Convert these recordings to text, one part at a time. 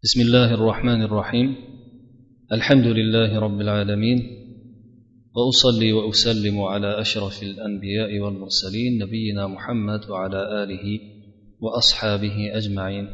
بسم الله الرحمن الرحيم. الحمد لله رب العالمين، وأصلي وأسلم على أشرف الأنبياء والمرسلين نبينا محمد وعلى آله وأصحابه أجمعين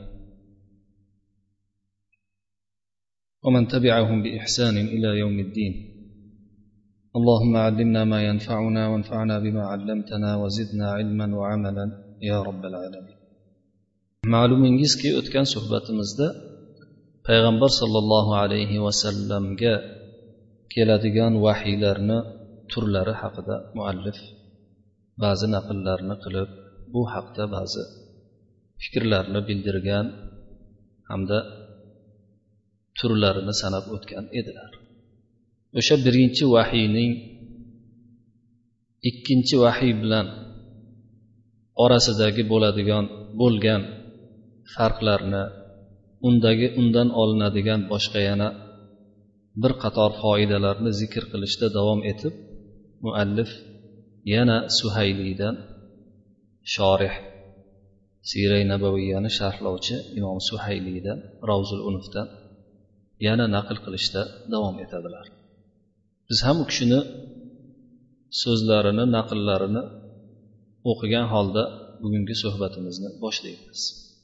ومن تبعهم بإحسان إلى يوم الدين. اللهم علمنا ما ينفعنا وانفعنا بما علمتنا وزدنا علما وعملا يا رب العالمين. ma'lumingizki o'tgan suhbatimizda payg'ambar sollallohu alayhi vasallamga keladigan vahiylarni turlari haqida muallif ba'zi naqllarni qilib, bu haqda ba'zi fikrlarni bildirgan hamda turlarini sanab o'tgan edilar. O'sha birinchi vahiyning ikkinchi vahiy bilan orasidagi bo'lgan farqlarni, undan olinadigan boshqa yana bir qator foydalarni zikr qilishda davom etib, muallif yana Suhayliydan, shorih Sira-i Nabaviyani sharhlovchi imom Suhayliydan, Ravzul Unufdan yana naql qilishda davom etadilar. Biz ham u kishini so'zlarini, naqllarini o'qigan holda bugungi suhbatimizni boshlaymiz.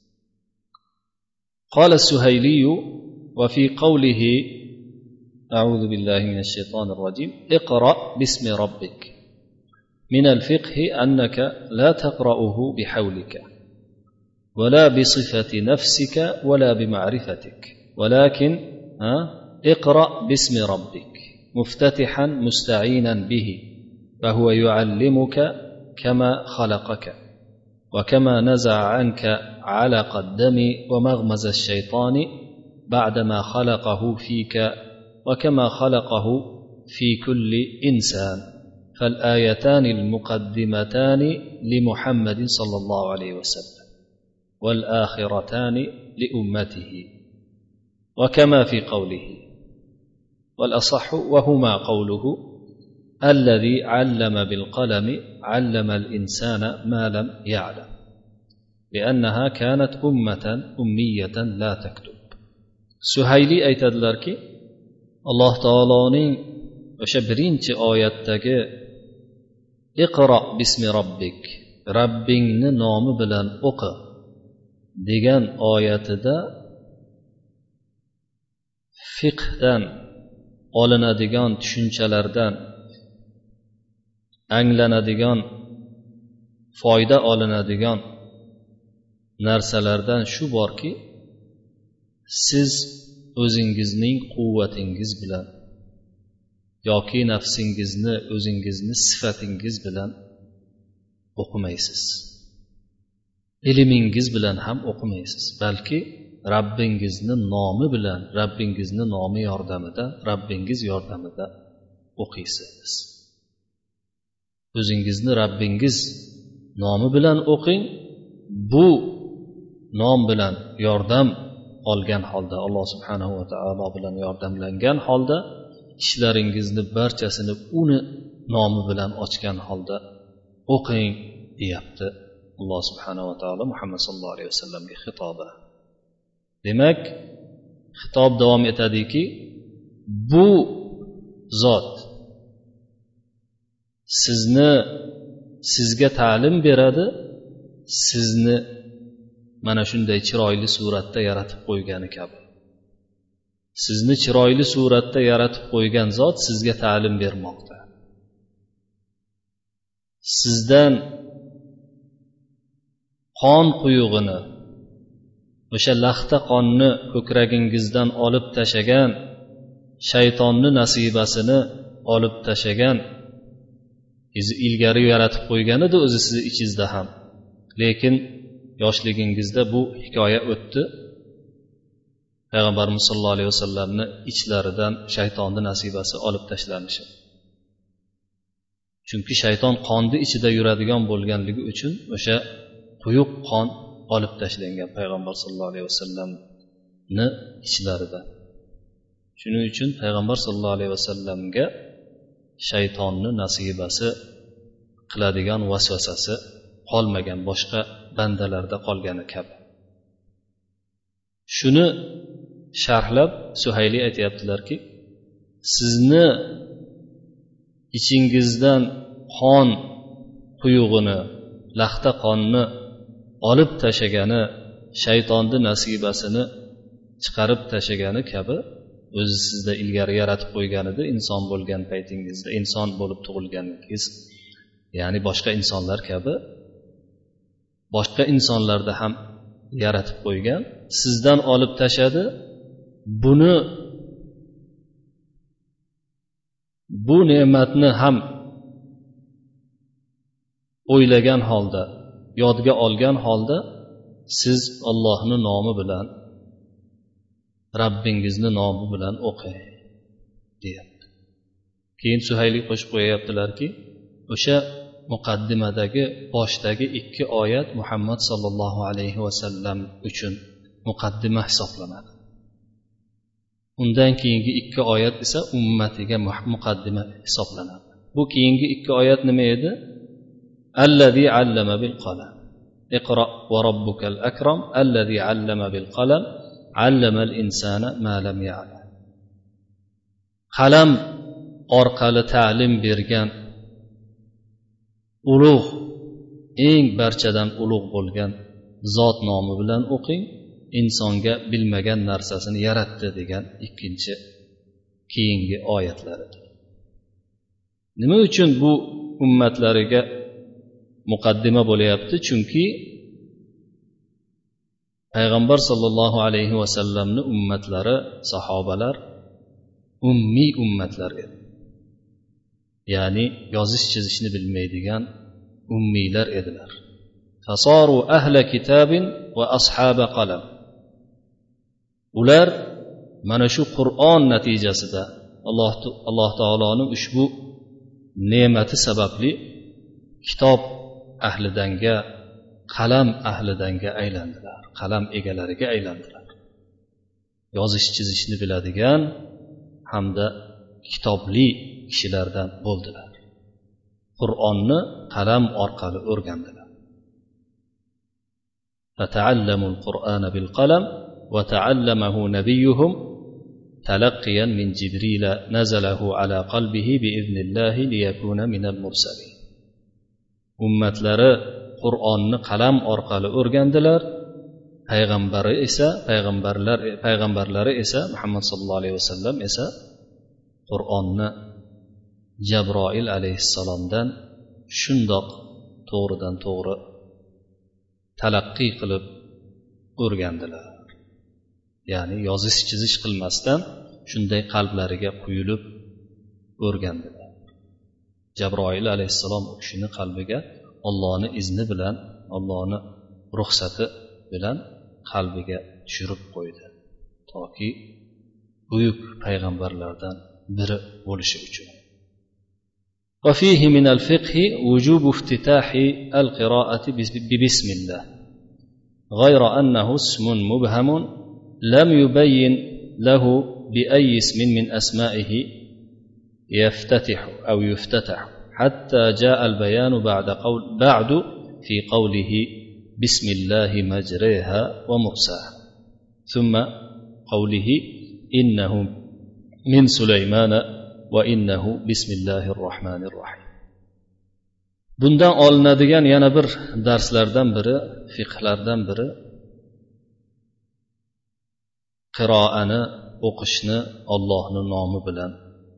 قال السهيلي وفي قوله أعوذ بالله من الشيطان الرجيم اقرأ باسم ربك من الفقه أنك لا تقرأه بحولك ولا بصفة نفسك ولا بمعرفتك، ولكن اقرأ باسم ربك مفتتحا مستعينا به، فهو يعلمك كما خلقك وكما نزع عنك علق الدم ومغمز الشيطان بعدما خلقه فيك وكما خلقه في كل إنسان. فالآيتان المقدمتان لمحمد صلى الله عليه وسلم والآخرتان لأمته، وكما في قوله والأصح وهما قوله الذي علم بالقلم علم الإنسان ما لم يعلم لأنها كانت أمية لا تكتب. Suhayli aytadilarki, Alloh taoloning o'sha birinchi oyatdagi iqro bismi robbik, Rabbingni nomi bilan o'qi degan oyatida fiqhdan olinadigan tushunchalardan, anglanadigan, foyda olinadigan narsalardan shu borki, siz o'zingizning quvvatingiz bilan yoki nafsingizni, o'zingizni sifatingiz bilan o'qimaysiz, ilmingiz bilan ham o'qimaysiz, balki Rabbingizni nomi bilan, Rabbingizni nomi yordamida, Rabbingiz yordamida o'qiysiz. O'zingizni Rabbingiz nomi bilan o'qing. Bu nom bilan yordam olgan holda, Alloh subhanahu va taolo bilan yordamlangan holda, ishlaringizni barchasini uni nomi bilan ochgan holda o'qing deyapti Alloh subhanahu va taolo Muhammad sallallohu alayhi vasallamga xitoba. Demak, xitob davom etadiki, bu zot sizga ta'lim beradi, sizni mana shunday chiroyli suratda yaratib qo'ygani kabi. Sizni chiroyli suratda yaratib qo'ygan zot sizga ta'lim bermoqda. Sizdan qon quyug'ini, o'sha laxta qonni ko'kragingizdan olib tashagan, shaytonni nasibasini olib tashagan, ilgari yaratib qo'ygan edi o'zi sizni ichingizda ham. Lekin yoshligingizda bu hikoya o'tdi. Payg'ambarimiz sollallohu alayhi vasallamni ichlaridan shaytonni nasibasi olib tashlanishi. Chunki shayton qonni ichida yuradigan bo'lganligi uchun o'sha quyuq qon olib tashlangan payg'ambar sollallohu alayhi vasallamni ichlaridan. Shuning uchun payg'ambar sollallohu alayhi vasallamga shaytonni nasibasi qiladigan vasvasasi qolmagan, boshqa bandalarda qolgani kabi. Shuni sharhlab Suhayli aytayaptilarki, sizni ichingizdan qon quyug'ini, laxta qonni olib tashagani, shaytonni nasibasini chiqarib tashagani kabi o'zi sizda ilgari yaratib qo'ygan edi, inson bo'lgan paytingizda, inson bo'lib tug'ilganingiz, ya'ni boshqa insonlar kabi boshqa insonlarda ham yaratib qo'ygan, sizdan olib tashadi. Bu ne'matni ham o'ylagan holda, yodga olgan holda siz Allohning nomi bilan, Rabbingizni nomi bilan o'qing deyapti. Keyin Suhayli qo'shib qo'yayaptilarki, o'sha muqaddimadagi boshdagi 2 oyat Muhammad sallallohu alayhi vasallam uchun muqaddima hisoblanadi. Undan keyingi 2 oyat esa ummatiga muqaddima hisoblanadi. Bu keyingi 2 oyat nima edi? Allazi allama bil qalam. Iqra va robbukal akram allazi allama bil qalam allamal insana ma lam ya'lam. Qalam orqali ta'lim bergan ulug', eng barchadan ulug' bo'lgan zot nomi bilan o'qing, insonga bilmagan narsasini yaratdi degan keyingi oyatlar. Nima uchun bu ummatlariga muqaddima bo'layapti? Chunki payg'ambar sollallohu alayhi vasallamni ummatlari, sahobalar ummiy ummatlar edi. Ya'ni yozish chizishni bilmaydigan ummiylar edilar. Fasaru ahla kitabin va ashaba qalam. Ular mana shu Qur'on natijasida Alloh taoloning ushbu ne'mati sababli kitob ahlidanga, qalam ahlidanga aylandilar, qalam egalariga aylandilar. Yozish chizishni biladigan hamda kitobli kishilardan bo'ldilar. Qur'onni qalam orqali o'rgandilar. Fata'allamul Qur'ana bil qalam va ta'allamahu nabiyuhum talaqqiyan min Jibril nazalahu ala qalbihi bi iznillah liyakuna minal mursalin. Ummatlari Qur'onni qalam orqali o'rgandilar. Payg'ambarlari esa Muhammad sallallohu alayhi vasallam esa Qur'onni Jabroil alayhissalomdan shundoq to'g'ridan to'g'ri talaqqiy qilib o'rgandilar. Ya'ni yozish chizish qilmasdan shunday qalblariga quyilib o'rgandilar. Jabroil alayhissalom u kishini qalbiga Allohning izni bilan, Allohning ruxsati bilan qalbiga tushirib qo'ydi, toki buyuk payg'ambarlardan biri bo'lishi uchun. وفيه من الفقه وجوب افتتاح القراءة ببسم الله غير أنه اسم مبهم لم يبين له بأي اسم من أسمائه يفتتح أو يفتتح حتى جاء البيان بعد في قوله بسم الله مجريها ومرساها ثم قوله إنه من سليمان وإنه بسم الله الرحمن الرحيم. Bundan olinadigan yana bir darslardan biri, fiqhlardan biri, qiroani, o'qishni Allohning nomi bilan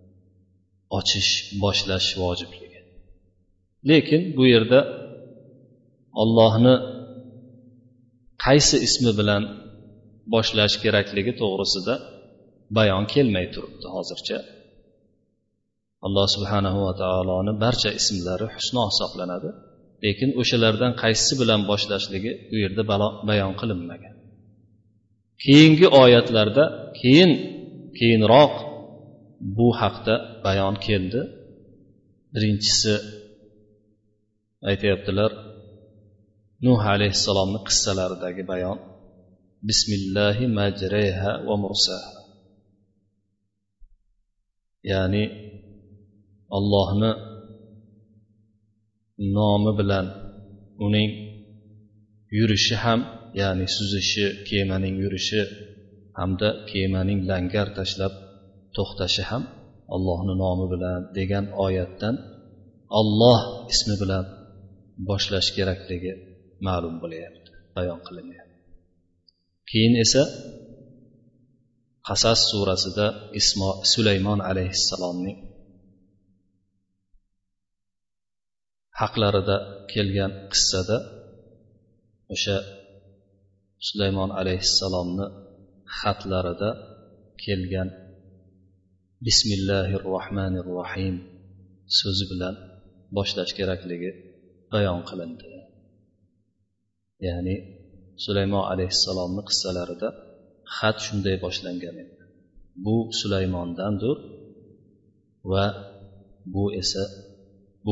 boshlash vojibligi. Lekin bu yerda Allohni qaysi ismi bilan boshlash kerakligi to'g'risida bayon kelmay turibdi hozircha. Alloh subhanahu va taoloning barcha ismlari husno hisoblanadi, lekin o'shalardan qaysisi bilan boshlashligi bu yerda bayon qilinmagan. Keyingi oyatlarda keyinroq bu haqda bayon keldi. Birinchisi aytayaptilar, Nuh alayhissalomning qissalaridagi bayon. Bismillahi majriha va mursaha. Ya'ni Allohni nomi bilan uning yurishi ham, ya'ni suzishi, kemaning yurishi hamda kemaning langar tashlab to'xtashi ham Allohning nomi bilan degan oyatdan Alloh ismi bilan boshlash kerakligi ma'lum bo'lyapti, bayon qilinyapti. Keyin esa Qasas surasida Sulaymon alayhissalomning haqlarida kelgan qissada o'sha Sulaymon alayhissalomni xatlarida kelgan Bismillahir Rohmanir Rohim so'zi bilan boshlash kerakligi bayon qilindi. Ya'ni Sulaymon alayhissalomning qissalarida xat shunday boshlangan edi. Bu Sulaymondandir va bu esa bu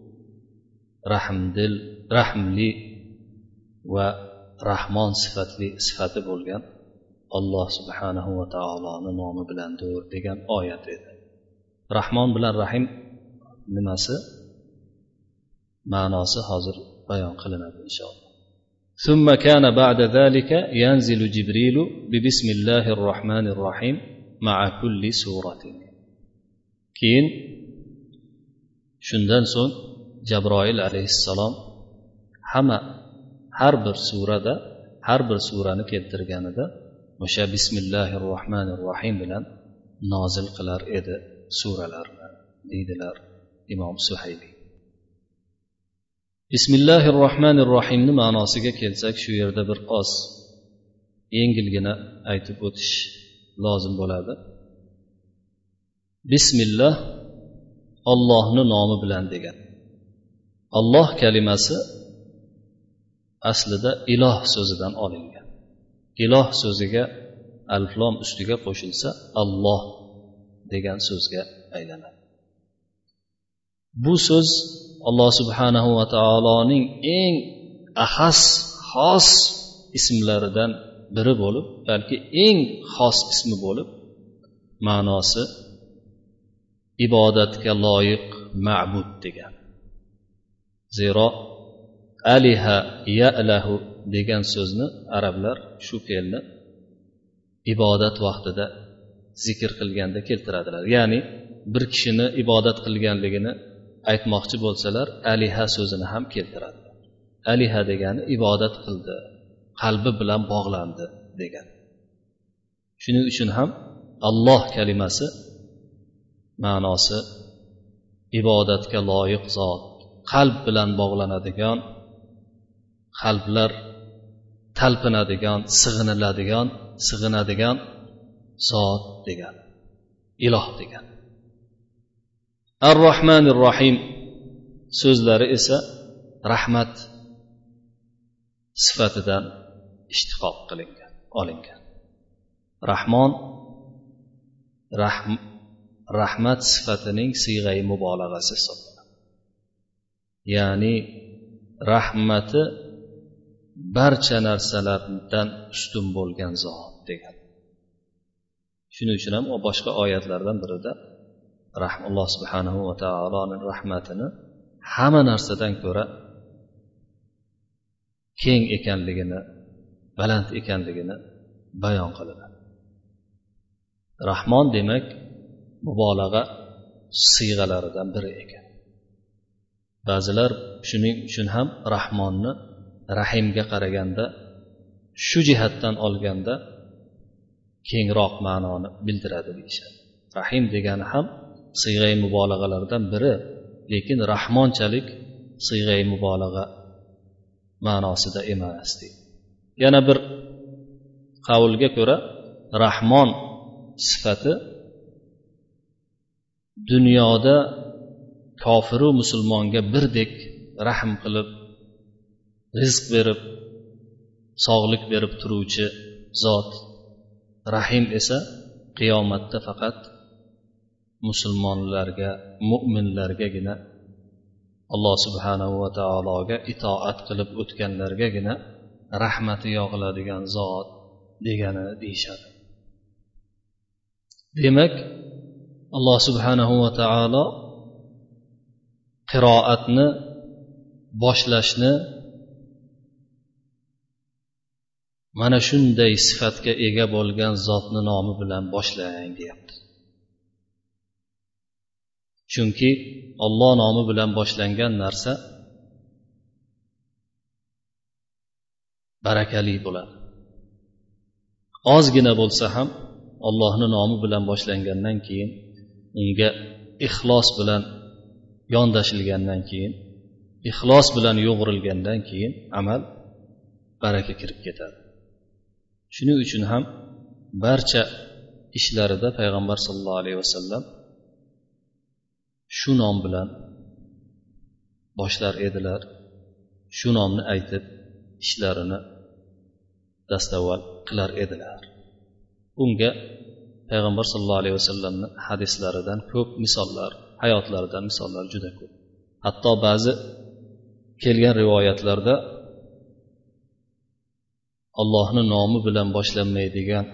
rahmli va rahmon sifati bo'lgan Alloh subhanahu va taoloning nomi bilandir degan oyat edi. Rahmon bilan Rahim nimasi? Ma'nosi hozir bayon qilinadi inshaalloh. ثم كان بعد ذلك ينزل جبريل ببسم الله الرحمن الرحيم مع كل سورة. keyin shundan so'ng Jabroil alayhissalom har bir surani keltirganida o'sha Bismillahir Rohmanir Rohim bilan nozil qilar edi suralarni, deydilar Imom Suhayli. Bismillahir Rohmanir Rohimning ma'nosiga kelsak, shu yerda bir oz yengilgina aytib o'tish lozim bo'ladi. Bismillah Allohning nomi bilan degan. Alloh kalimasi aslida iloh so'zidan olingan. Iloh so'ziga alif lom ustiga qo'shilsa Alloh degan so'zga aylanadi. Bu so'z Alloh subhanahu va taoloning eng xos ismlaridan biri bo'lib, balki eng xos ismi bo'lib, ma'nosi ibodatga loyiq ma'bud degan. Zero aliha ya'lahu degan so'zni arablar shu fe'lni ibodat vaqtida zikr qilganda keltiradilar. Ya'ni bir kishini ibodat qilganligini aytmoqchi bo'lsalar, aliha so'zini ham keltiradi. Aliha degani ibodat qildi, qalbi bilan bog'landi degan. Shuning uchun ham Alloh kalimasi ma'nosi ibodatga loyiq zot, qalb bilan bog'lanadigan, qalblar talpinadigan, sig'inadigan zot degan, iloh degan. Ar-Rahmanir Rahim so'zlari esa rahmat sifatidan ishtiqoq olingan. Rahmon rahmat sifatining siyg'ai mubolag'asi hisoblanadi. Ya'ni rahmati barcha narsalardan ustun bo'lgan zot degan. Shuning uchun ham boshqa oyatlardan birida Alloh subhanahu va taoloning rahmatini hamma narsadan ko'ra keng ekanligini, baland ekanligini bayon qiladi. Rahmon demak mubolag'a siyg'alaridan biri ekan. Ba'zilar shuning uchun ham Rahmonni Rahimga qaraganda shu jihatdan olganda kengroq ma'noni bildiradi deyishadi. Rahim degani ham siyg'ai mubolag'alardan biri, lekin rahmonchalik siyg'ai mubolag'a ma'nosida emas deydi. Yana bir qavlga ko'ra Rahmon sifati dunyoda kofiru musulmonga birdek rahm qilib, rizq berib, sog'lik berib turuvchi zot. Rahim esa qiyomatda faqat musulmonlarga, mu'minlargagina, Alloh subhanahu va taologa itoat qilib o'tganlargagina rahmati yog'iladigan zot degani deyishadi. Demak, Alloh subhanahu va taolo qiroatni boshlashni mana shunday sifatga ega bo'lgan zotni nomi bilan boshlang deyapti. Chunki Alloh nomi bilan boshlangan narsa barakali bo'ladi. Ozgina bo'lsa ham Allohning nomi bilan boshlangandan keyin, unga ixlos bilan yondashilgandan keyin, ixlos bilan yo'g'rilgandan keyin amal baraka kirib ketadi. Shuning uchun ham barcha ishlarida payg'ambar sollallohu alayhi vasallam shu nom bilan boshlar edilar. Shu nomni aytib ishlarini dastavval qilar edilar. Bunga payg'ambar sollallohu alayhi vasallamning hadislaridan ko'p misollar, hayotlaridan misollar juda ko'p. Hatto ba'zi kelgan rivoyatlarda Allohning nomi bilan boshlanmaydigan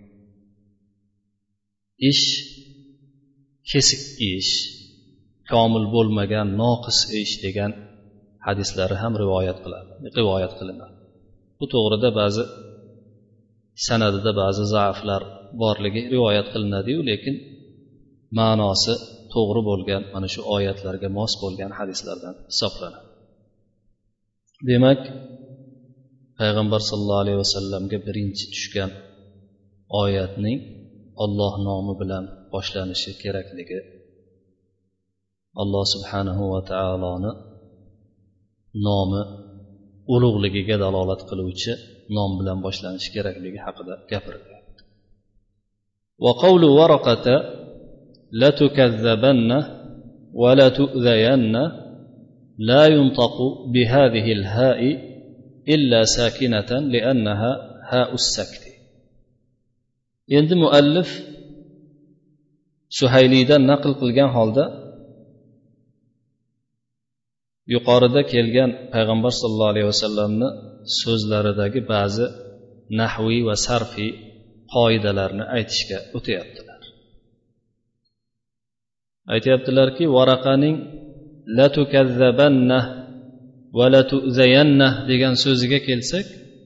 ish kesik ish, komil bo'lmagan noqis ish degan hadislari ham rivoyat qilinadi. Bu to'g'rida ba'zi sanadida ba'zi zaiflar borligi rivoyat qilinadi-yu, lekin ma'nosi to'g'ri bo'lgan, mana shu oyatlarga mos bo'lgan hadislardan hisoblanadi. Demak, payg'ambar sollallohu alayhi vasallamga birinchi tushgan oyatning Alloh nomi bilan boshlanishi kerakligi, Alloh subhanahu va taoloni nomi ulug'ligiga dalolat qiluvchi nom bilan boshlanishi kerakligi haqida gapirilgan. Wa qawlu Waraqata la tukazzabanna wa la tu'zayanna la yuntaqu bi hadhihi al-ha'i illa sakinatan li'annaha ha'us sakti. Endi muallif Suhaylidan naql qilgan holda yuqorida kelgan payg'ambar sollallohu alayhi vasallamni so'zlaridagi ba'zi nahviy va sarfiy qoidalarni aytishga o'tyaptilar. Aytayaptilarki, Varaqaning la tukazzabanna va la tu'zayanna degan so'ziga kelsak,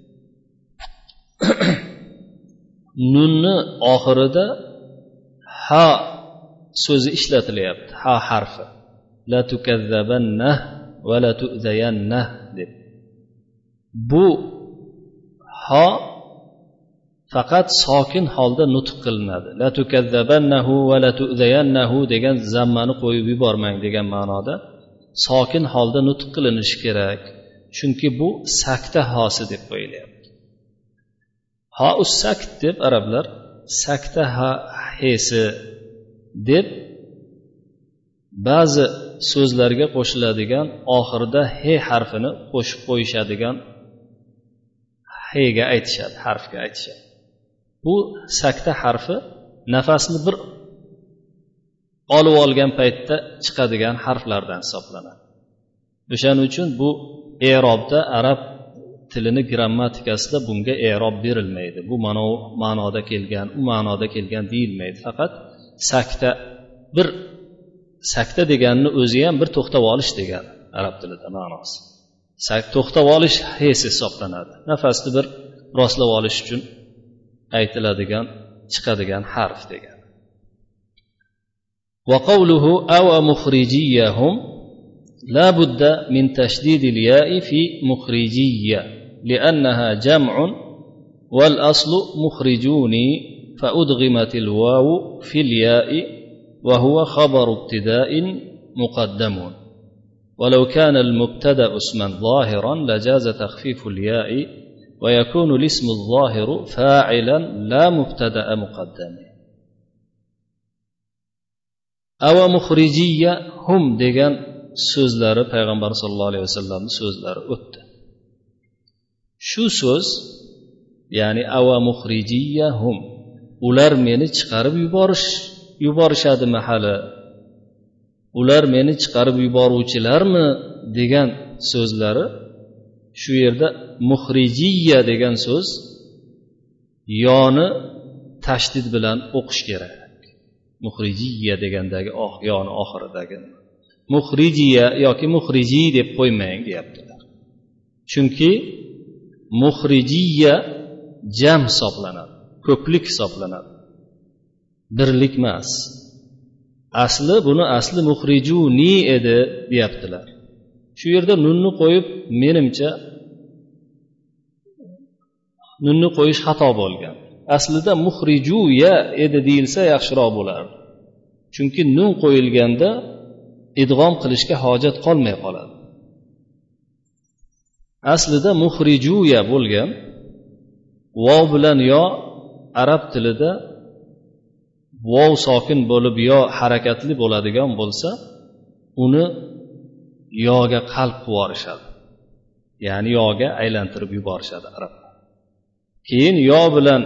nunni oxirida ha so'zi ishlatilyapti, ha harfi. La tukazzabanna va la tu'zayanna deb. Bu ha faqat sokin holda nutq qilinadi. La tukazzabannahu va la tu'zayannahu degan zammani qo'yib yubormang degan ma'noda sokin holda nutq qilinishi kerak. Chunki bu sakta hosi deb qo'yilyapti. Ha us sakt deb arablar sakta ha hesi deb ba'zi so'zlarga qo'shiladigan oxirida he harfini qo'shib qo'yishadigan hega aytishadi, harfga aytishadi. Bu sakta harfi nafasni bir olib olgan paytda chiqadigan harflardan hisoblanadi. O'shaning uchun bu i'robda, arab tilini grammatikasida bunga i'rob berilmaydi. Bu ma'noda kelgan, u ma'noda kelgan deyilmaydi. Faqat sakta deganni o'zi ham bir to'xtab olish degan arab tilida ma'nosi. To'xtab olish his hisoblanadi. Nafasni bir rostlab olish uchun aytiladigan, chiqadigan harf degan. Wa qawluhu aw mukhrijiyahum la budda min tashdid al-ya'i fi mukhrijiyya li'annaha jam'un wal aslu mukhrijuni fa udghimat al-wawu fi al-ya'i wa huwa khabar ibtida'in muqaddamun. ولو كان المبتدأ اسما ظاهرا لجاز تخفيف الياء ويكون الاسم الظاهر فاعلا لا مبتدأ مقدم. أو مخرجية هم degan so'zlari payg'ambar sollallohu alayhi vasallamning so'zlari o'tdi. Shu so'z, ya'ni ava mukhrijiyya hum, ular meni chiqarib yuborishadi mahali, ular meni chiqarib yuboruvchilarmi degan so'zlari, shu yerda mukhrijiyya degan so'z yoni tashdid bilan o'qish kerak. Mukhrijiyya degandagi yoni oxiridagi mukhrijiyya yoki mukhriji deb qo'ymang deyaptilar. Chunki mukhrijiyya jam hisoblanadi, ko'plik hisoblanadi, birlik emas. Buni asli muhrijuni edi deyaptilar. Shu yerda nunni qo'yib, menimcha nunni qo'yish xato bo'lgan. Aslida muhrijuya edi deyilsa yaxshiroq bo'lardi. Chunki nun qo'yilganda idg'om qilishga hojat qolmay qoladi. Aslida muhrijuya bo'lgan. Vov bilan yo arab tilida vov sokin bo'lib yo harakatli bo'ladigan bo'lsa, uni yoga qalb qilib yuborishadi. Ya'ni yoga aylantirib yuborishadi arablar. Keyin yo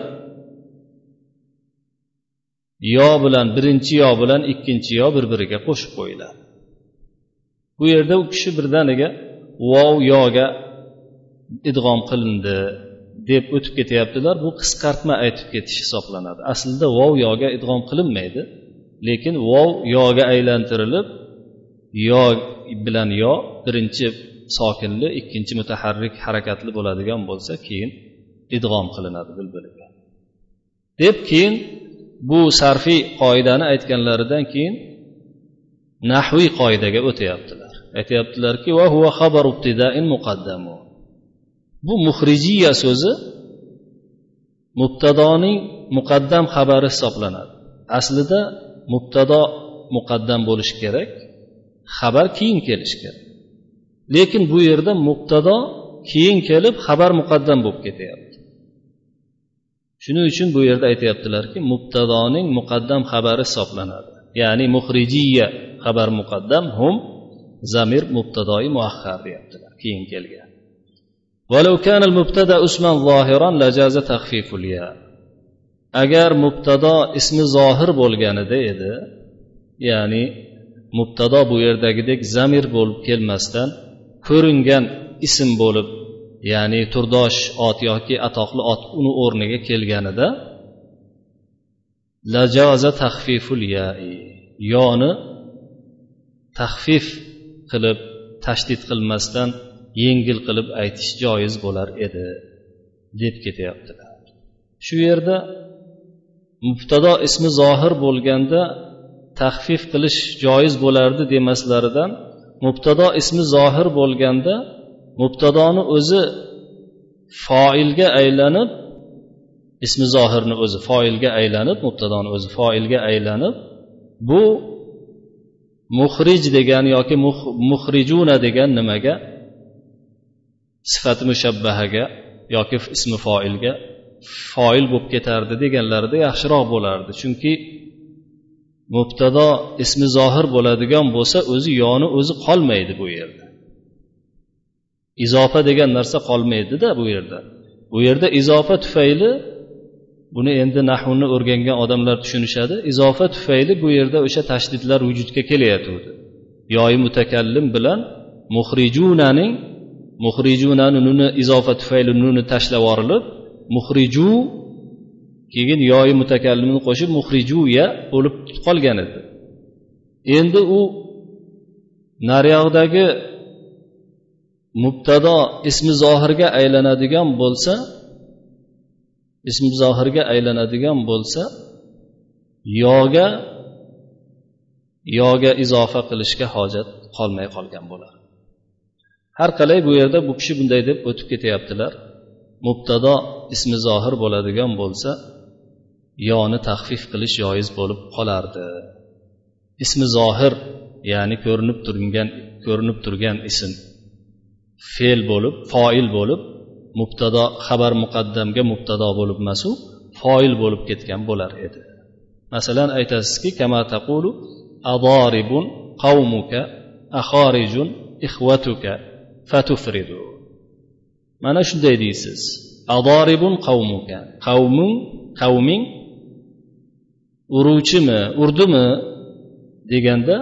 bilan birinchi yo bilan ikkinchi yo bir-biriga qo'shib qo'yiladi. Bu yerda u kishi birdaniga vov yoga idg'om qilindi deb o'tib ketyaptilar. Bu qisqartma aytib ketish hisoblanadi. Aslida vov yoga idg'om qilinmaydi, lekin vov yoga aylantirilib, yo bilan yo birinchi sokinli, ikkinchi mutaharrik harakatli bo'ladigan bo'lsa, keyin idg'om qilinadi bil-biliga. Deb keyin bu sarfiy qoidani aytganlaridan keyin nahviy qoidaga o'tyaptilar. Aytayaptilarki, va huwa xabar ibtida'in muqaddamu. Bu muhrijiya so'zi mubtadoning muqaddam xabari hisoblanadi. Aslida mubtado muqaddam bo'lishi kerak, xabar keyin kelishi kerak. Lekin bu yerda mubtado keyin kelib xabar muqaddam bo'lib ketyapti. Shuning uchun bu yerda aytayaptilarki, mubtadoning muqaddam xabari hisoblanadi. Ya'ni muhrijiya xabar muqaddam, hum zamir mubtadoi muaxxar deyaptilar, keyin kelgan. Walau kana al-mubtada isman zohiran lajaza takhfiful ya. Agar mubtado ismi zohir bo'lganida edi, ya'ni mubtado bu yerdagidek zamir bo'lib kelmasdan ko'ringan ism bo'lib, ya'ni turdosh ot yoki atoqli ot uni o'rniga kelganida lajaza takhfiful ya, yoni taxfif qilib tashdid qilmasdan yengil qilib aytish joiz bo'lar edi deb ketyaptilar. Shu yerda mubtado ismi zohir bo'lganda taxfif qilish joiz bo'lardi demaslaridan, mubtado ismi zohir bo'lganda mubtadoni o'zi foilga aylanib, ismi zohirni o'zi foilga aylanib, mubtadoni o'zi foilga aylanib, bu muhrij degan yoki muhrijuna degan nimaga, sifati mushabbahaga yoki ismi foilga foil bo'lib ketardi deganlarida yaxshiroq bo'lardi. Chunki mubtado ismi zohir bo'ladigan bo'lsa, o'zi yoni o'zi qolmaydi bu yerda. Izofa degan narsa qolmaydi-da bu yerda. Bu yerda izofa tufayli, buni endi nahvni o'rgangan odamlar tushunishadi. Izofa tufayli bu yerda o'sha tashdidlar vujudga kelyapti. Yoyi mutakallim bilan muhrijunani nuni izofa tufayli nuni tashlab yuborilib, muhriju keyin yoyi mutakallimni qo'shib muhrijuya bo'lib qolgan edi. Endi u nariyoqdagi mubtado ismi zohirga aylanadigan bo'lsa, yoga izofa qilishga hojat qolmay qolgan bo'lar. Har qalay bu yerda bu kishi bunday deb o'tib ketyaptilar. Mubtado ismi zohir bo'ladigan bo'lsa, yoni taxfif qilish joiz bo'lib qolardi. Ismi zohir, ya'ni ko'rinib turgan ism fe'l bo'lib, foil bo'lib, mubtado xabar muqaddamga mubtado bo'lib masu foil bo'lib ketgan bo'lar edi. Masalan aytasizki, kama taqulu adaribun qaumuka akharijun ikhwatuka fatufridu. Mana shunday deysiz. Adaribun qaumuka, qavming uruvchimi, urdimi deganda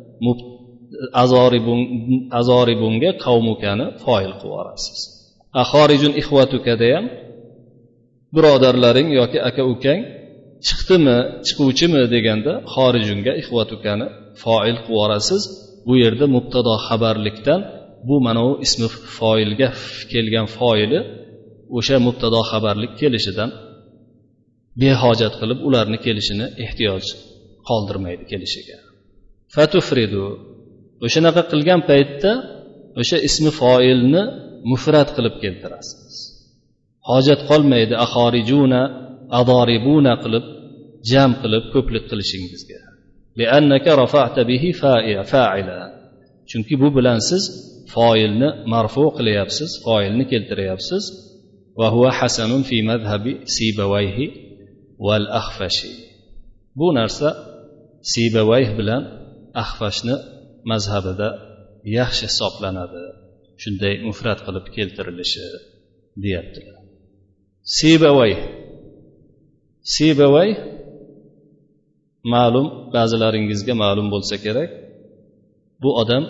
azoribunga qavmukani foil qilib olasiz. Akharijun ikhwatukada ham birodarlaring yoki aka ukang chiqdimi, chiquvchimi deganda xorijunga ikhwatukani foil qilib olasiz. Bu yerda mubtado xabarlikdan bu mana u ismi foilga kelgan foili o'sha mubtado xabarlik kelishidan behojat qilib ularni kelishini ehtiyoj qoldirmaydi kelishiga. Fatufridu, o'shanaqa qilgan paytda o'sha ismi foilni mufrat qilib keltirasiz. Hojat qolmaydi axorijuna adoribuna qilib jam qilib ko'plik qilishingizga. Li'annaka rafa'ta bihi fa'ila. Chunki bu bilan siz foilni marfu qilyapsiz, foilni keltiryapsiz. Va huwa hasanun fi madhhabi Sibawayhi wal Akhfashi. Bu narsa Sibawayh bilan Akhfashni mazhabida yaxshi hisoblanadi. Shunday mufrat qilib keltirilishi deyaptilar. Sibawayh ma'lum, ba'zilaringizga ma'lum bo'lsa kerak, bu odam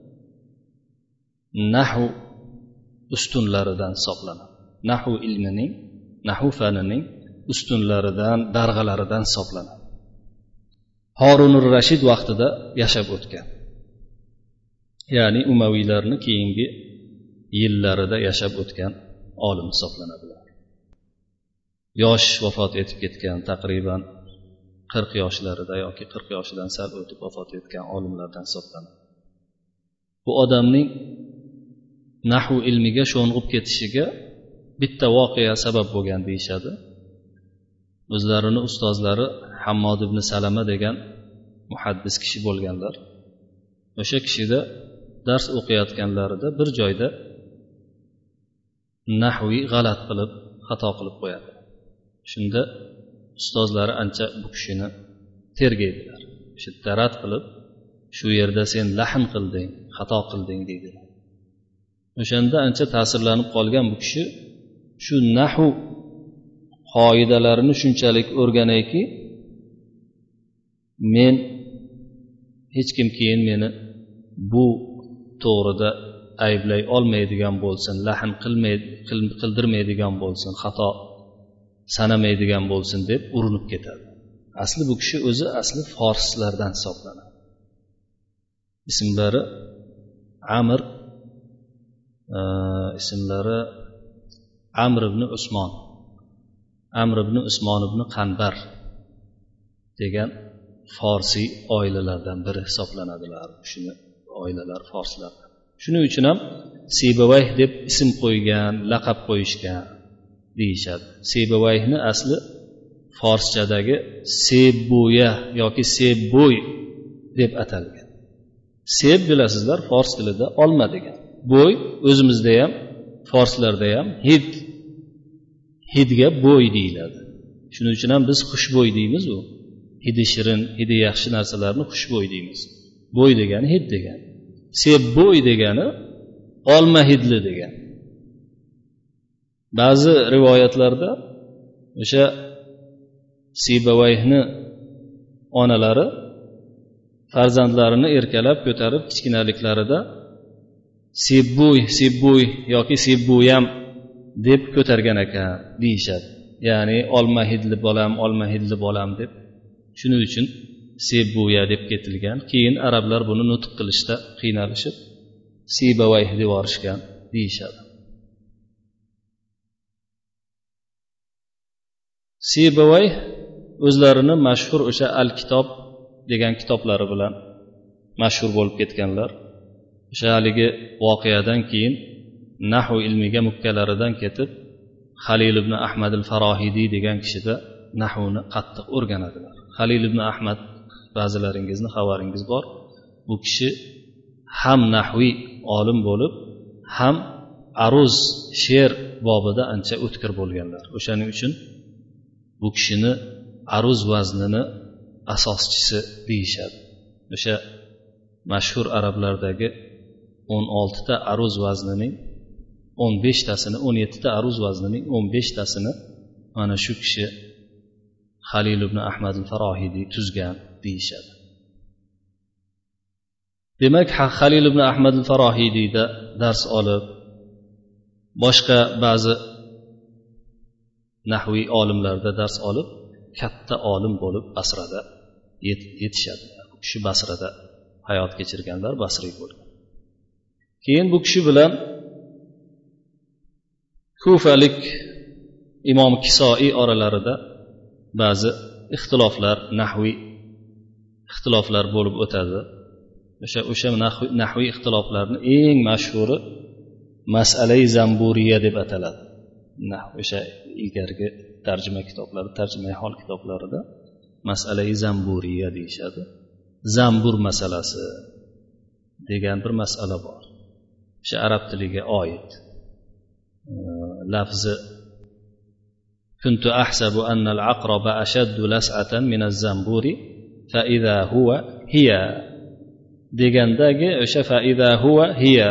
nahv ustunlaridan hisoblanadi. Nahv ilmining, nahv fanining ustunlaridan, darg'alaridan hisoblanadi. Horunur Rashid vaqtida yashab o'tgan. Ya'ni Umaviylarni keyingi yillarida yashab o'tgan olim hisoblanadilar. Yosh vafot etib ketgan, taqriban 40 yoshlarida yoki 40 yoshidan sal o'tib vafot etgan olimlardan hisoblanadi. Bu odamning nahv ilmiga sho'ng'ib ketishiga bitta voqea sabab bo'lgan deyishadi. O'zlarini ustozlari Hammod ibn Salama degan muhaddis kishi bo'lganlar. O'sha kishida dars o'qiyotganlarida bir joyda nahviy g'alat qilib, xato qilib qo'yadi. Shunda ustozlari ancha bu kishini tergaydilar. Shiddat rad qilib, shu yerda sen lahn qilding, xato qilding deydilar. O'shanda ancha ta'sirlanib qolgan bu kishi shu nahv qoidalarini shunchalik o'rganayki, men hech kim keyin meni bu to'g'rida ayblay olmaydigan bo'lsin, lahn qildirmaydigan bo'lsin, xato sanamaydigan bo'lsin deb urinib ketadi. Asli bu kishi o'zi asli forslardan hisoblanadi. Ismlari Amr ibn Usmon. Amr ibn Usmon ibn Qanbar degan forsiy oilalardan biri hisoblanadilar. Shuni oilalar forslar. Shuning uchun ham Sibawayh deb ism qo'ygan, laqab qo'yishgan deyishadi. Sibawayhni asli forschadagi Sebbuya yoki Sebbo'y deb atalgan. Seb bilasizlar, fors tilida olma degan. Bo'y o'zimizda ham, forslarda ham hidga bo'y deyiladi. Shuning uchun ham biz xushbo'y deymiz u. Hidi shirin, hidi yaxshi narsalarni xushbo'y deymiz. Bo'y degani hid degani. Sebbo'y degani olma hidli degan. Ba'zi rivoyatlarda o'sha Sibawayhni onalari farzandlarini erkalab ko'tarib kichkinaliklarida Sebbo'y yoki Sebbuyam deb ko'targan ekan deyishadi. Ya'ni olma hidli bolam deb. Shuning uchun Sebbuya deb ketilgan. Keyin arablar buni nutq qilishda qiynalishib Sibawayh deb yuborishgan deyishadi. Sibawayh o'zlarini mashhur o'sha Al-Kitob degan kitoblari bilan mashhur bo'lib ketganlar. O'sha haligi voqeadan keyin nahv ilmiga mukkalaridan ketib Halil ibn Ahmad al-Farohidiy degan kishida nahvni qattiq o'rganadilar. Halil ibn Ahmad, ba'zilaringizni xabaringiz bor, bu kishi ham nahviy olim bo'lib, ham aruz, she'r bobida ancha o'tkir bo'lganlar. O'shaning uchun bu kishini aruz vaznini asoschisi deyishadi. O'sha mashhur arablardagi 16 ta aruz vaznining 15 tasini, 17 ta aruz vaznining 15 tasini mana shu kishi Halil ibn Ahmad al-Farohidiy tuzgan deyishadi. Demak, Halil ibn Ahmad al-Farohidiyda dars olib, boshqa ba'zi nahviy olimlarda dars olib, katta olim bo'lib Basrada yetishadi. Bu kishi Basrada hayot kechirganlar, basriy bo'lgan. Keyin bu kishi bilan kufalik imom Kisoi oralarida ba'zi ixtiloflar, nahviy ixtiloflar bo'lib o'tadi. O'sha nahviy ixtiloflarni eng mashhuri mas'alai zamburiya deb ataladi. O'sha ilgargi tarjima kitoblari, tarjimai hol kitoblarida mas'alai zamburiya deyishadi. Zambur masalasi degan bir masala bor. O'sha arab tiliga oid. Lafzi kuntu ahsabu anna al-aqraba ashaddu las'atan min az-zamburi fa idha huwa hiya degandagi o'sha fa idha huwa hiya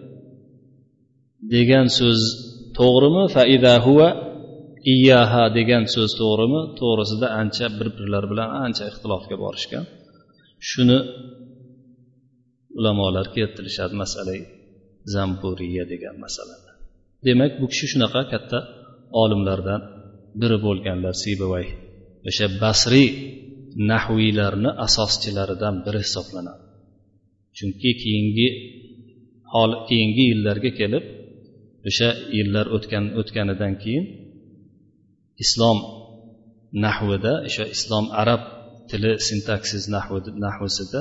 degan so'z to'g'rimi, fa idha huwa iyyaha degan so'z to'g'rimi? To'g'risida ancha bir-birlari bilan ancha ixtilofga borishgan. Shuni ulamolar keltirishadi masalai zamburiya degan masalada. Demak, bu kishi shunaqa katta olimlardan biri bo'lganlar, Sibavay. O'sha Basriy nahviylarni asoschilaridan biri hisoblanadi. Chunki keyingi yillarga kelib, o'sha yillar o'tganidan keyin islom nahvida, o'sha islom arab tili sintaksis nahvisida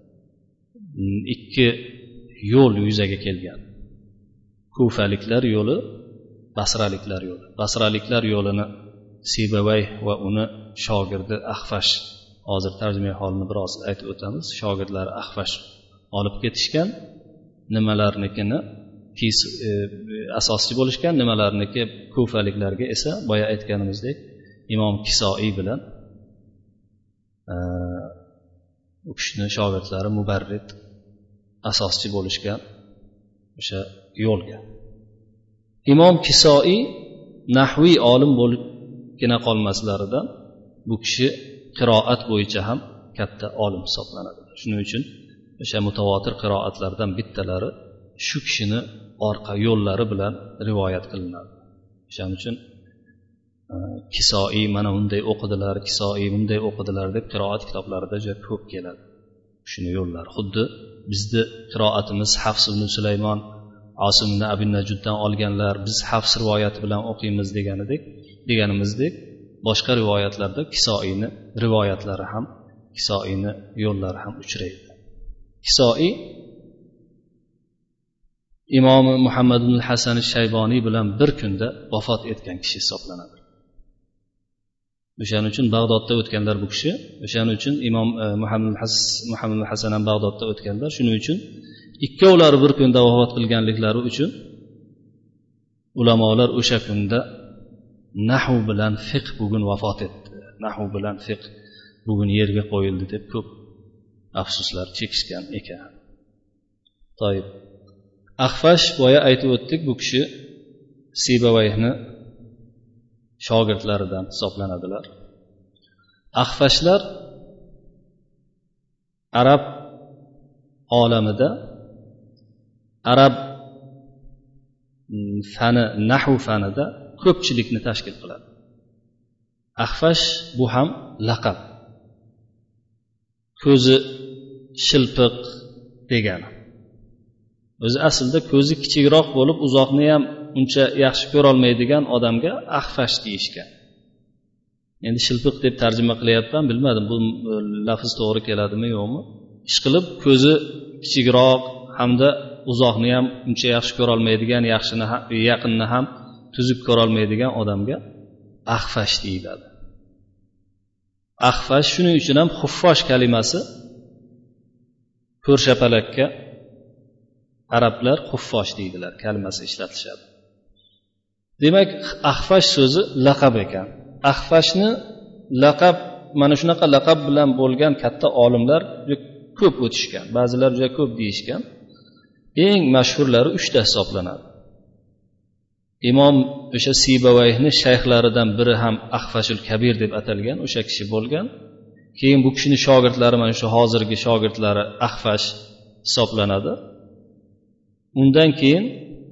ikki yo'l yuzaga kelgan. Kufaliklar yo'li, basraliklar yo'li. Basraliklar yo'lini Sibavay va uni shogirdi Ahfash, hozir tarjimai holini biroz aytib o'tamiz. Shogirdlari Ahfash olib ketishgan, nimalarnikini asoschi bo'lishgan, nimalarniki kufaliklarga esa boya aytganimizdek imom Kisoi bilan u kishini shogirdlari Mubarrid asoschi bo'lishgan o'sha yo'lga. Imom Kisoi nahviy olim bo'libgina qolmaslaridan bu kishi qiroat bo'yicha ham katta olim hisoblanadi. Shuning uchun o'sha mutavotir qiroatlardan bittalari shu kishini orqa yo'llari bilan rivoyat qilinadi. Shuning uchun Kisoi mana bunday o'qidilar, Kisoi bunday o'qidilar deb qiroat kitoblarida juda ko'p keladi. Shuni yo'llari xuddi bizni qiroatimiz Hafs ibn Sulaymon, Asim ibn Abi Najuddan olganlar, biz Hafs rivoyati bilan o'qiymiz deganimizdek boshqa rivoyatlarda Kisoini rivoyatlari ham, Kisoini yo'llari ham uchraydi. Kisoi imom Muhammad ibn Hasan al-Shayboniy bilan bir kunda vafot etgan kishi hisoblanadi. O'shaning uchun Bag'dodda o'tganlar bu kishi. O'shaning uchun imom Muhammad ibn Hasan ham Bag'dodda o'tganlar. Shuning uchun ikkovlari bir kunda vafot qilganliklari uchun ulamolar o'sha kunda nahv bilan fiqh bugun vafot etdi, nahv bilan fiqh bugun yerga qo'yildi deb ko'p afsuslar chekishgan ekan. To'yib, Ahfash boya aytib o'tdik, bu kishi Sibavayni shogirdlaridan hisoblanadilar. Ahfashlar arab olamida, arab fani, nahv fanida ko'pchilikni tashkil qiladi. Ahfash bu ham laqab. Ko'zi shilpiq degani. O'zi aslida ko'zi kichikroq bo'lib, uzoqni ham uncha yaxshi ko'ra olmaydigan odamga Ahfash deyishgan. Endi shilpiq deb tarjima qilyapman, bilmadim bu lafz to'g'ri keladimi yo'qmi. Ishqilib ko'zi kichikroq hamda uzoqni ham uncha yaxshi ko'ra olmaydigan, yaxshini ham, yaqinni ham tuzuk ko'ra olmaydigan odamga Ahfash deyiladi. Ahfash shuning uchun ham xuffosh kalimasi ko'rshapalakka arablar xuffosh deydilar, kalimasi ishlatishadi. Demak, Ahfash so'zi laqab ekan. Ahfashni laqab, mana shunaqa laqab bilan bo'lgan katta olimlar ko'p o'tishgan. Ba'zilar juda ko'p deyishgan. Eng mashhurlari 3 ta hisoblanadi. Imom o'sha Sibavayni shayxlaridan biri ham Ahfashul Kabir deb atalgan, o'sha kishi bo'lgan. Keyin bu kishining shogirdlari, mana shu hozirgi shogirdlari Ahfash hisoblanadi. Undan keyin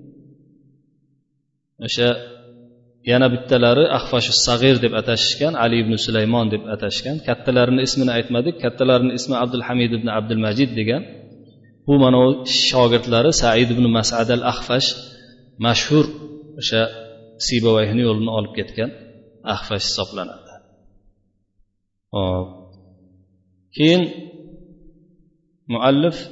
o'sha yana bittalari Ahfashus Sag'ir deb atashgan, Ali ibn Sulaymon deb atashgan. Kattalarining ismini aytmadik. Kattalarining ismi Abdul Hamid ibn Abdul Majid degan. Bu mana o shogirdlari Said ibn Mas'ad al-Ahfash mashhur o'sha Sibavayhni yo'lini olib ketgan Ahfash hisoblanadi. Keyin muallif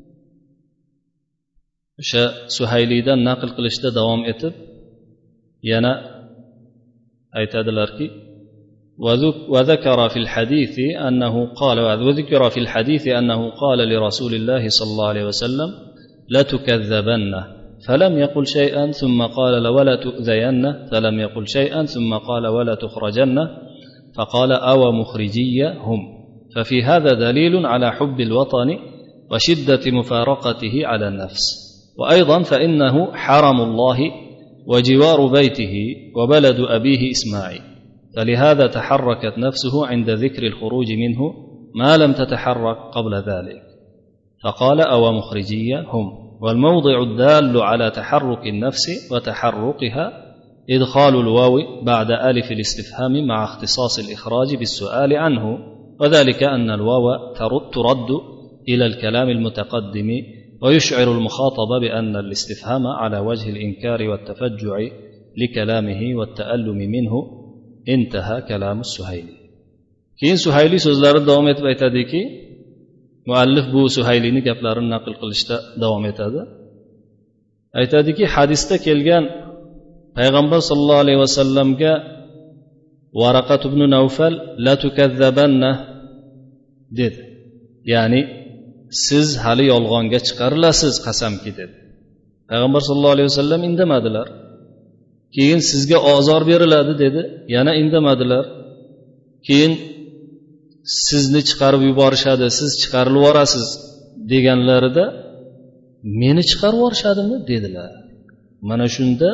o'sha Suhaylidan naql qilishda davom etib yana aytadilarki وذكر في الحديث أنه قال لرسول الله صلى الله عليه وسلم لا تكذبن فلم يقل شيئا ثم قال ولا تؤذين فلم يقل شيئا ثم قال ولا تخرجن فقال أو مخرجي هم ففي هذا دليل على حب الوطن وشدة مفارقته على النفس وأيضا فإنه حرم الله وجوار بيته وبلد أبيه إسماعيل فلهذا تحركت نفسه عند ذكر الخروج منه ما لم تتحرك قبل ذلك فقال أو مخرجي هم والموضع الدال على تحرك النفس وتحركها إدخال الواو بعد ألف الاستفهام مع اختصاص الإخراج بالسؤال عنه وذلك أن الواو ترد إلى الكلام المتقدم ويشعر المخاطب بأن الاستفهام على وجه الإنكار والتفجع لكلامه والتألم منه انتهى كلام السهيلي. keyin Suhayli so'zlari davom etib aytadiki, muallif bu Suhaylini gaplarini naql qilishda davom etadi. Aytadiki, hadisda kelgan payg'ambar sollallohu alayhi vasallamga Varaqat ibn Nawfal la tukazzabanna dedi. Ya'ni siz hali yolg'onga chiqarilasiz qasamki dedi. Payg'ambar sollallohu alayhi vasallam indamadilar. Keyin sizga ozor beriladi dedi, yana indamadilar. Keyin sizni chiqarib yuborishadi, siz chiqarilib yorasiz deganlarida meni chiqarib yorishadimi dedilar. Mana shunda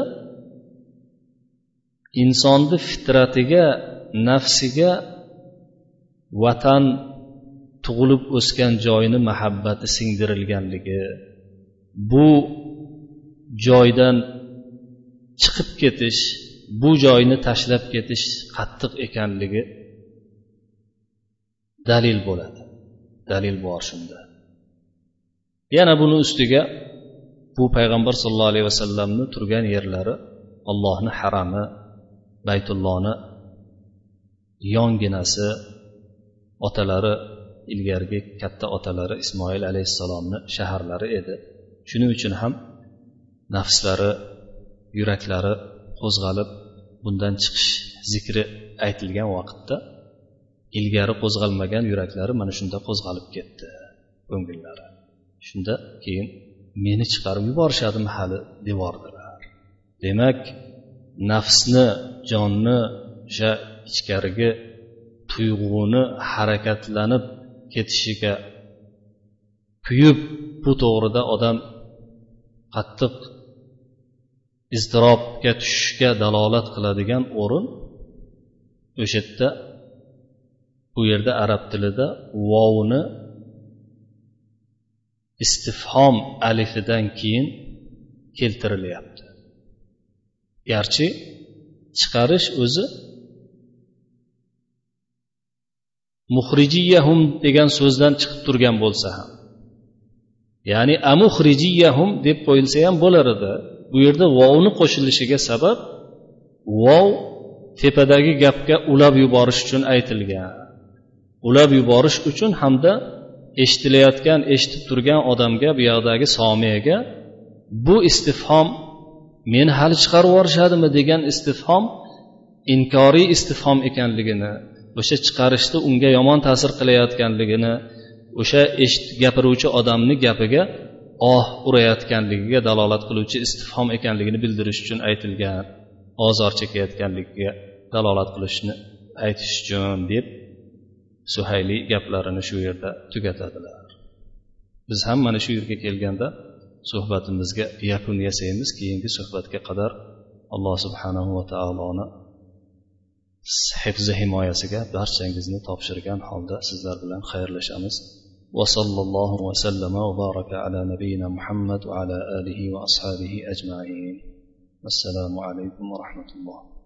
insonni fitratiga, nafsiga vatan tug'ilib o'sgan joyini muhabbati singdirilganligi, bu joydan chiqib ketish, bu joyni tashlab ketish qattiq ekanligi dalil bo'ladi. Dalil bor shunda. Yana buni ustiga bu payg'ambar sollallohu alayhi vasallamni turgan yerlari Allohning harami, Baytullohni yonginasi, otalari ilgargi katta otalari Ismoil alayhissalomni shaharlari edi. Shuning uchun ham nafslari, yuraklari qo'zg'alib bundan chiqish zikri aytilgan vaqtda ilgari qo'zg'almagan yuraklari mana shunda qo'zg'alib ketdi, ko'ngillari. Shunda keyin meni chiqarib yuborishadimi hali devordilar. Demak, nafsni, jonni, o'sha ichkarigi tuyg'uni harakatlanib ketishiga kuyib, bu to'g'rida odam qattiq iztirobga tushishga dalolat qiladigan o'rin o'sha yerda, bu yerda arab tilida vovni istifhom alifidan keyin keltirilyapti. Garchi chiqarish o'zi muxrijiyahum degan so'zdan chiqib turgan bo'lsa ham, ya'ni amuxrijiyahum deb qo'yilsa ham bo'lar edi. Bu yerda vovni qo'shilishiga sabab vov tepadagi gapga ulab yuborish uchun aytilgan. Ulab yuborish uchun hamda eshitilayotgan, eshitib turgan odamga, bu yoqdagi somiyaga bu istifhom meni hali chiqarib yuborishadimi degan istifhom inkoriy istifhom ekanligini, o'sha chiqarishda unga yomon ta'sir qilayotganligini, o'sha gapiruvchi odamning gapiga urayotganligiga dalolat qiluvchi istifhom ekanligini bildirish uchun aytilgan, ozor chekayotganligiga dalolat qilishni aytish uchun deb Suhayli gaplarini shu yerda tugatadilar. Biz ham mana shu yerga kelganda suhbatimizga yakun yasaymiz. Keyingi suhbatga qadar Alloh subhanahu va taoloni hifzi himoyasiga barchangizni topshirgan holda sizlar bilan xayrlashamiz. Va sallallohu va sallama va baraka ala nabiyyina Muhammad va ala alihi va ashabihi ajma'in. Assalomu alaykum va rahmatulloh.